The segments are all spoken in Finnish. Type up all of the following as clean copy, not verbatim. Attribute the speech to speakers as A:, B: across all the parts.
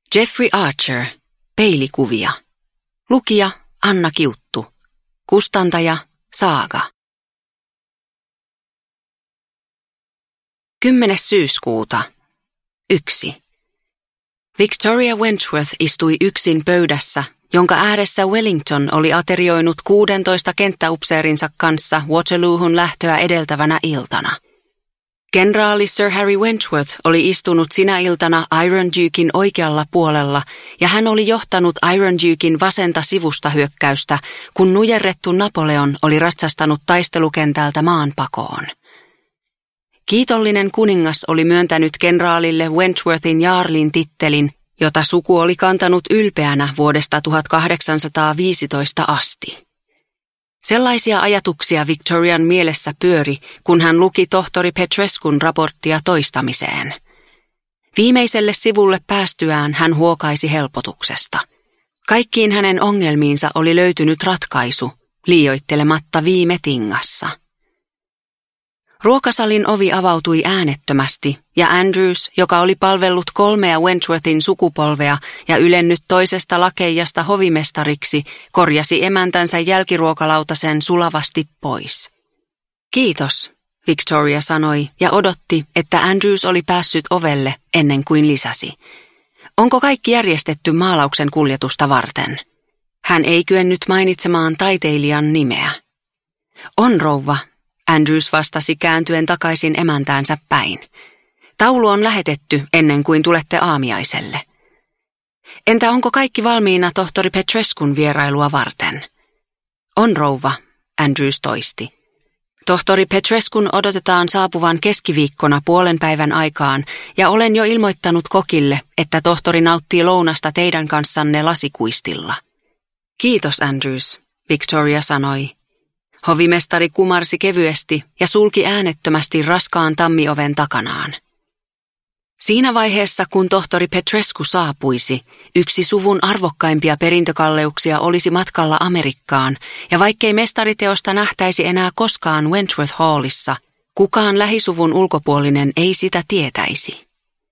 A: Jeffrey Archer, peilikuvia. Lukija Anna Kiuttu. Kustantaja Saaga. 10. syyskuuta. 1. Victoria Wentworth istui yksin pöydässä, jonka ääressä Wellington oli aterioinut 16 kenttäupseerinsa kanssa Waterloohun lähtöä edeltävänä iltana. Kenraali Sir Harry Wentworth oli istunut sinä iltana Iron Dukein oikealla puolella ja hän oli johtanut Iron Dukein vasenta sivustahyökkäystä, kun nujerrettu Napoleon oli ratsastanut taistelukentältä maanpakoon. Kiitollinen kuningas oli myöntänyt kenraalille Wentworthin jaarlin tittelin, jota suku oli kantanut ylpeänä vuodesta 1815 asti. Sellaisia ajatuksia Victorian mielessä pyöri, kun hän luki tohtori Petrescun raporttia toistamiseen. Viimeiselle sivulle päästyään hän huokaisi helpotuksesta. Kaikkiin hänen ongelmiinsa oli löytynyt ratkaisu, liioittelematta viime tingassa. Ruokasalin ovi avautui äänettömästi ja Andrews, joka oli palvellut 3 Wentworthin sukupolvea ja ylennyt toisesta lakeijasta hovimestariksi, korjasi emäntänsä jälkiruokalautasen sulavasti pois. Kiitos, Victoria sanoi ja odotti, että Andrews oli päässyt ovelle ennen kuin lisäsi. Onko kaikki järjestetty maalauksen kuljetusta varten? Hän ei kyennyt mainitsemaan taiteilijan nimeä. On, rouva. Andrews vastasi kääntyen takaisin emäntäänsä päin. Taulu on lähetetty ennen kuin tulette aamiaiselle. Entä onko kaikki valmiina tohtori Petrescun vierailua varten? On, rouva, Andrews toisti. Tohtori Petrescun odotetaan saapuvan keskiviikkona puolen päivän aikaan ja olen jo ilmoittanut kokille, että tohtori nauttii lounasta teidän kanssanne lasikuistilla. Kiitos, Andrews, Victoria sanoi. Hovimestari kumarsi kevyesti ja sulki äänettömästi raskaan tammioven takanaan. Siinä vaiheessa, kun tohtori Petrescu saapuisi, yksi suvun arvokkaimpia perintökalleuksia olisi matkalla Amerikkaan, ja vaikkei mestariteosta nähtäisi enää koskaan Wentworth Hallissa, kukaan lähisuvun ulkopuolinen ei sitä tietäisi.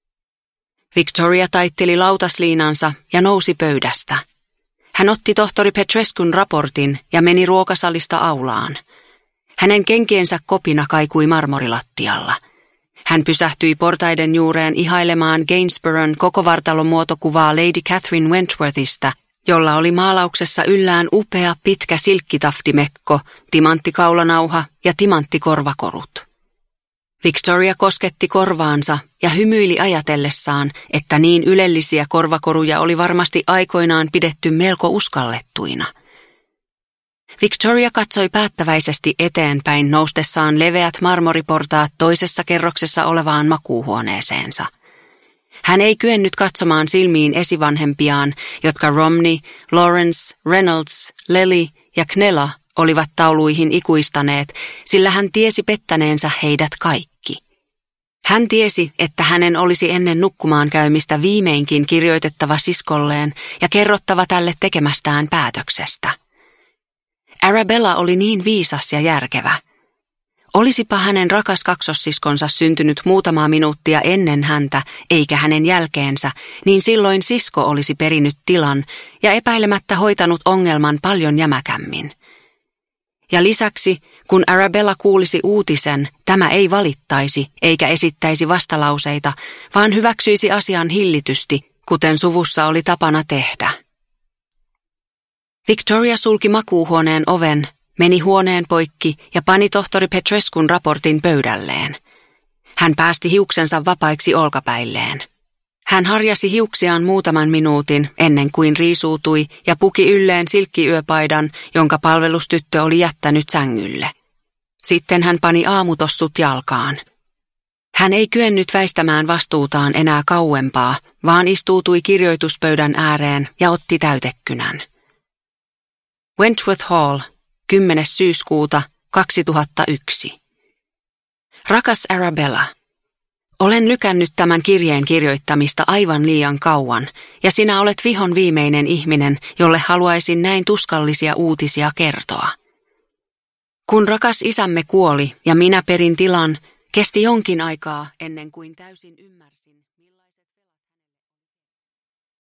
A: Victoria taitteli lautasliinansa ja nousi pöydästä. Hän otti tohtori Petrescun raportin ja meni ruokasalista aulaan. Hänen kenkiensä kopina kaikui marmorilattialla. Hän pysähtyi portaiden juureen ihailemaan Gainsboroughn koko vartalon muotokuvaa Lady Catherine Wentworthista, jolla oli maalauksessa yllään upea pitkä silkkitaftimekko, timanttikaulanauha ja timanttikorvakorut. Victoria kosketti korvaansa ja hymyili ajatellessaan, että niin ylellisiä korvakoruja oli varmasti aikoinaan pidetty melko uskallettuina. Victoria katsoi päättäväisesti eteenpäin noustessaan leveät marmoriportaat toisessa kerroksessa olevaan makuuhuoneeseensa. Hän ei kyennyt katsomaan silmiin esivanhempiaan, jotka Romney, Lawrence, Reynolds, Lely ja Knella olivat tauluihin ikuistaneet, sillä hän tiesi pettäneensä heidät kaikki. Hän tiesi, että hänen olisi ennen nukkumaan käymistä viimeinkin kirjoitettava siskolleen ja kerrottava tälle tekemästään päätöksestä. Arabella oli niin viisas ja järkevä. Olisipa hänen rakas kaksossiskonsa syntynyt muutamaa minuuttia ennen häntä eikä hänen jälkeensä, niin silloin sisko olisi perinyt tilan ja epäilemättä hoitanut ongelman paljon jämäkämmin. Ja lisäksi, kun Arabella kuulisi uutisen, tämä ei valittaisi eikä esittäisi vastalauseita, vaan hyväksyisi asian hillitysti, kuten suvussa oli tapana tehdä. Victoria sulki makuuhuoneen oven, meni huoneen poikki ja pani tohtori Petrescun raportin pöydälleen. Hän päästi hiuksensa vapaiksi olkapäilleen. Hän harjasi hiuksiaan muutaman minuutin ennen kuin riisuutui ja puki ylleen silkkiyöpaidan, jonka palvelustyttö oli jättänyt sängylle. Sitten hän pani aamutossut jalkaan. Hän ei kyennyt väistämään vastuutaan enää kauempaa, vaan istuutui kirjoituspöydän ääreen ja otti täytekynän. Wentworth Hall, 10. syyskuuta 2001. Rakas Arabella, olen lykännyt tämän kirjeen kirjoittamista aivan liian kauan, ja sinä olet vihon viimeinen ihminen, jolle haluaisin näin tuskallisia uutisia kertoa. Kun rakas isämme kuoli ja minä perin tilan, kesti jonkin aikaa ennen kuin täysin ymmärsin.